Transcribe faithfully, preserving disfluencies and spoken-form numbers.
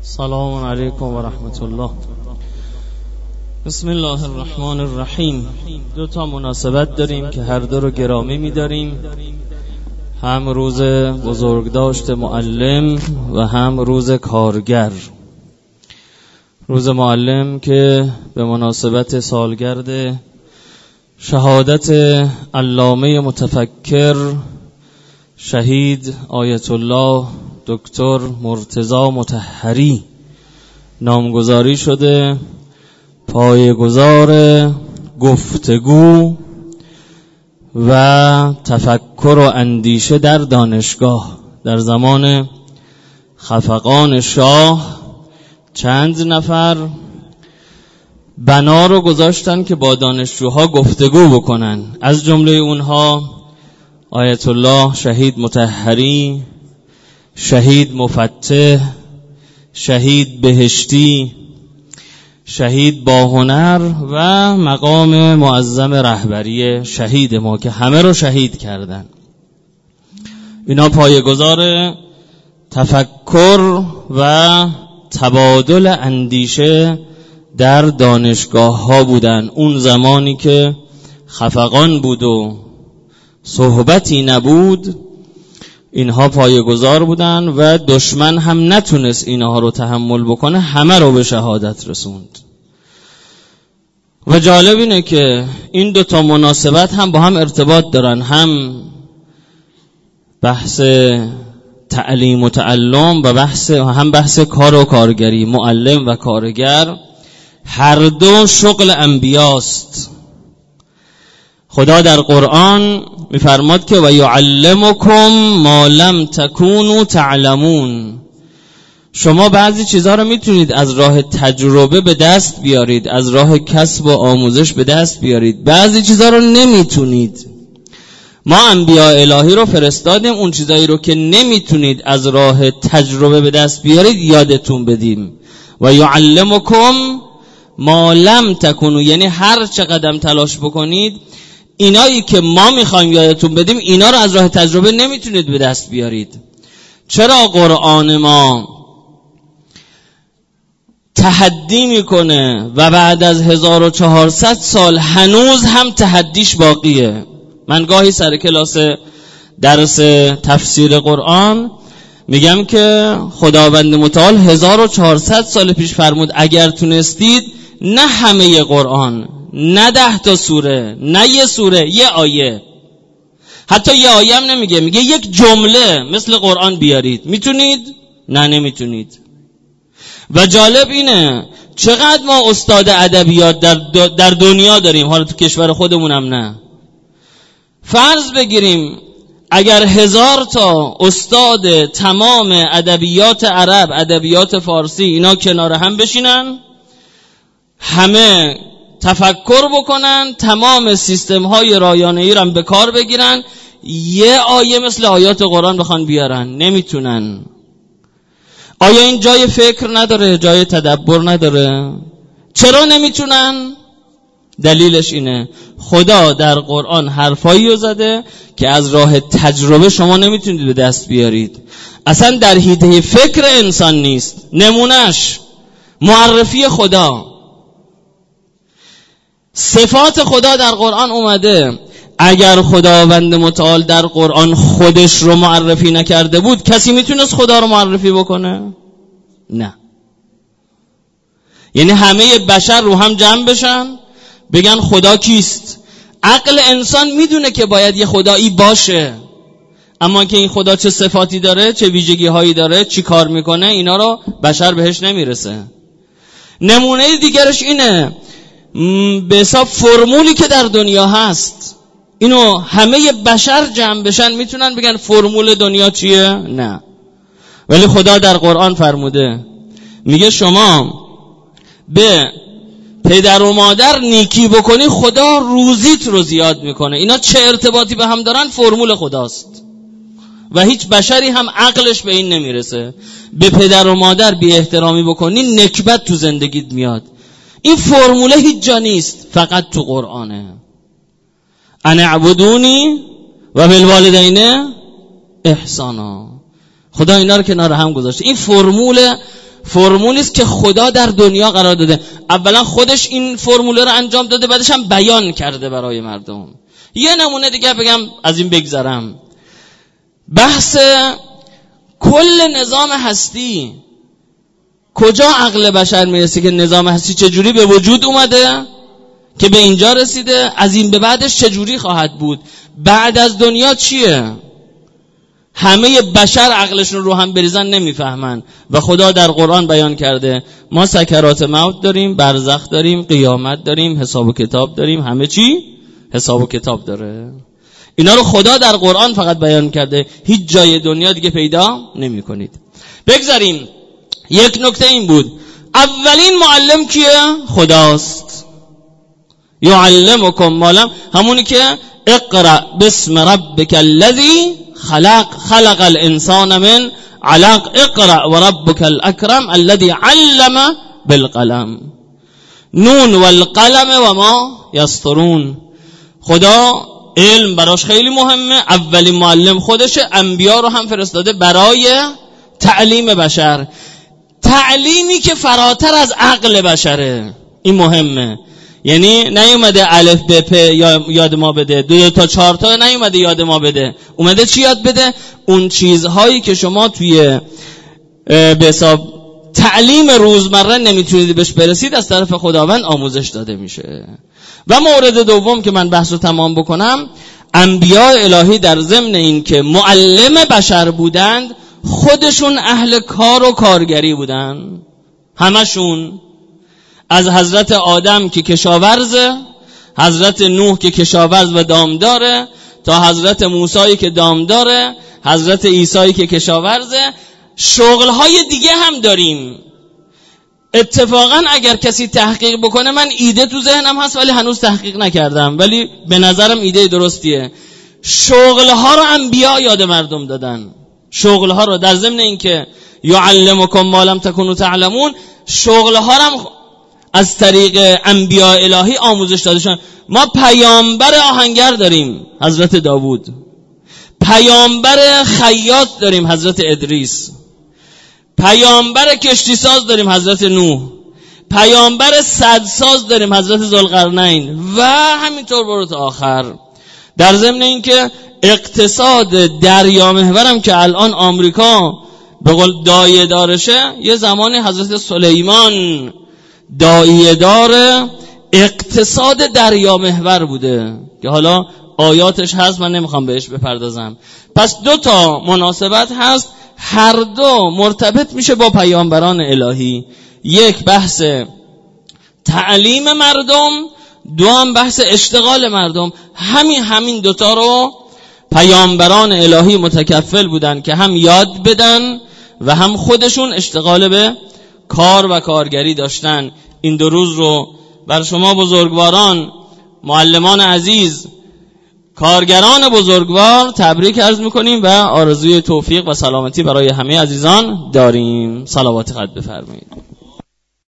سلام علیکم و رحمت الله. بسم الله الرحمن الرحیم. دو تا مناسبت داریم که هر دو رو گرامی می‌داریم، هم روز بزرگداشت معلم و هم روز کارگر. روز معلم که به مناسبت سالگرد شهادت علامه متفکر شهید آیت الله دکتر مرتضی مطهری نامگذاری شده، پایه‌گذار گفتگو و تفکر و اندیشه در دانشگاه. در زمان خفقان شاه چند نفر بنا رو گذاشتن که با دانشجوها گفتگو بکنن، از جمله اونها آیت الله شهید مطهری، شهید مفتح، شهید بهشتی، شهید باهنر و مقام معظم رهبری شهید ما که همه رو شهید کردن. اینا پایه‌گذار تفکر و تبادل اندیشه در دانشگاه ها بودن. اون زمانی که خفقان بود و صحبتی نبود، اینها پایه‌گذار بودن و دشمن هم نتونست اینها رو تحمل بکنه، همه رو به شهادت رسوند. و جالب اینه که این دو تا مناسبت هم با هم ارتباط دارن، هم بحث تعلیم و تعلم و بحث هم بحث کار و کارگری. معلم و کارگر هر دو شغل انبیاست. خدا در قرآن میفرماد که و یعلمکم ما لم تکونوا تعلمون. شما بعضی چیزها رو میتونید از راه تجربه به دست بیارید، از راه کسب و آموزش به دست بیارید، بعضی چیزها رو نمیتونید. ما انبیاء الهی رو فرستادیم اون چیزایی رو که نمیتونید از راه تجربه به دست بیارید یادتون بدیم. و یعلمکم ما لم تکونوا، یعنی هر چقدر تلاش بکنید اینایی که ما میخوایم یادتون بدیم اینا رو از راه تجربه نمیتونید به دست بیارید. چرا قرآن ما تحدی میکنه و بعد از هزار و چهارصد سال هنوز هم تحدیش باقیه؟ من گاهی سر کلاس درس تفسیر قرآن میگم که خداوند متعال هزار و چهارصد سال پیش فرمود اگر تونستید نه همه قرآن، نه ده تا سوره، نه یه سوره، یه آیه، حتی یه آیه هم نمیگه، میگه یک جمله مثل قرآن بیارید. میتونید؟ نه نمیتونید. و جالب اینه چقدر ما استاد ادبیات در, در دنیا داریم، حالا تو کشور خودمونم نه. فرض بگیریم اگر هزار تا استاد تمام ادبیات عرب، ادبیات فارسی، اینا کنار هم بشینن، همه تفکر بکنن، تمام سیستم های رایانه‌ای رو به کار بگیرن، یه آیه مثل آیات قرآن بخوان بیارن، نمیتونن. آیا این جای فکر نداره؟ جای تدبر نداره؟ چرا نمیتونن؟ دلیلش اینه خدا در قرآن حرفایی رو زده که از راه تجربه شما نمیتونید به دست بیارید، اصلا در حیطه فکر انسان نیست. نمونش معرفی خدا، صفات خدا در قرآن اومده. اگر خداوند متعال در قرآن خودش رو معرفی نکرده بود کسی میتونست خدا رو معرفی بکنه؟ نه. یعنی همه بشر رو هم جمع بشن بگن خدا کیست. عقل انسان میدونه که باید یه خدایی باشه، اما که این خدا چه صفاتی داره، چه ویژگی هایی داره، چی کار میکنه، اینا رو بشر بهش نمیرسه. نمونه دیگرش اینه به حساب فرمولی که در دنیا هست، اینو همه بشر جمع بشن میتونن بگن فرمول دنیا چیه؟ نه. ولی خدا در قرآن فرموده، میگه شما به پدر و مادر نیکی بکنی خدا روزیت رو زیاد میکنه. اینا چه ارتباطی به هم دارن؟ فرمول خداست و هیچ بشری هم عقلش به این نمیرسه. به پدر و مادر بی احترامی بکنی نکبت تو زندگیت میاد. این فرموله هیچ جا نیست، فقط تو قرآنه. ان اعبدونی و بالوالدین احسانا. خدا اینا رو کنار هم گذاشته. این فرمول فرمولی است که خدا در دنیا قرار داده. اولا خودش این فرمول رو انجام داده، بعدش هم بیان کرده برای مردم. یه نمونه دیگه بگم از این بگذرم. بحث کل نظام هستی، کجا عقل بشر میرسه که نظام هستی چجوری به وجود اومده که به اینجا رسیده، از این به بعدش چجوری خواهد بود، بعد از دنیا چیه؟ همه بشر عقلشون رو هم بریزن نمیفهمن و خدا در قرآن بیان کرده ما سکرات موت داریم، برزخ داریم، قیامت داریم، حساب و کتاب داریم، همه چی حساب و کتاب داره. اینا رو خدا در قرآن فقط بیان کرده، هیچ جای دنیا دیگه پیدا نمی کنید. بگذاریم. یک نکته این بود، اولین معلم کیه؟ خداست. یعلمکم مالم، همونی که اقرأ باسم ربک الذی خلق خلق الانسان من علق اقرأ و ربک الاکرم الذی علم بالقلم نون والقلم و ما یسطرون. خدا علم براش خیلی مهمه، اولین معلم خودشه، انبیا رو هم فرستاده برای تعلیم بشر، تعلیمی که فراتر از عقل بشره. این مهمه، یعنی نیومده الف ب پ یاد ما بده، دو, دو تا چهار تا نیومده یاد ما بده، اومده چی یاد بده؟ اون چیزهایی که شما توی به حساب تعلیم روزمره نمیتونید بهش برسید از طرف خداوند آموزش داده میشه. و مورد دوم که من بحث رو تمام بکنم، انبیاء الهی در ضمن این که معلم بشر بودند، خودشون اهل کار و کارگری بودند. همشون، از حضرت آدم که کشاورزه، حضرت نوح که کشاورز و دامداره، تا حضرت موسی که دامداره، حضرت عیسی که کشاورزه. شغلهای دیگه هم داریم. اتفاقا اگر کسی تحقیق بکنه، من ایده تو ذهنم هست ولی هنوز تحقیق نکردم، ولی به نظرم ایده درستیه، شغلها رو انبیا یاد مردم دادن. شغلها رو در ضمن این که یعلمکم ما لم تکونوا تعلمون، شغلها رو هم از طریق انبیاء الهی آموزش دادشن. ما پیامبر آهنگر داریم، حضرت داوود. پیامبر خیاط داریم، حضرت ادریس. پیامبر کشتی ساز داریم، حضرت نوح. پیامبر سدساز داریم، حضرت ذوالقرنین. و همینطور برو تا آخر. در ضمن این که اقتصاد دریا محورم که الان آمریکا به قول دایه دارشه، یه زمانی حضرت سلیمان دایه دار اقتصاد دریا محور بوده که حالا آیاتش هست، من نمیخوام بهش بپردازم. پس دو تا مناسبت هست، هر دو مرتبط میشه با پیامبران الهی. یک بحث تعلیم مردم، دو هم بحث اشتغال مردم. همین همین دوتا رو پیامبران الهی متکفل بودن که هم یاد بدن و هم خودشون اشتغال به کار و کارگری داشتن. این دو روز رو بر شما بزرگواران، معلمان عزیز، کارگران بزرگوار تبریک عرض میکنیم و آرزوی توفیق و سلامتی برای همه عزیزان داریم. صلوات خط بفرمایید.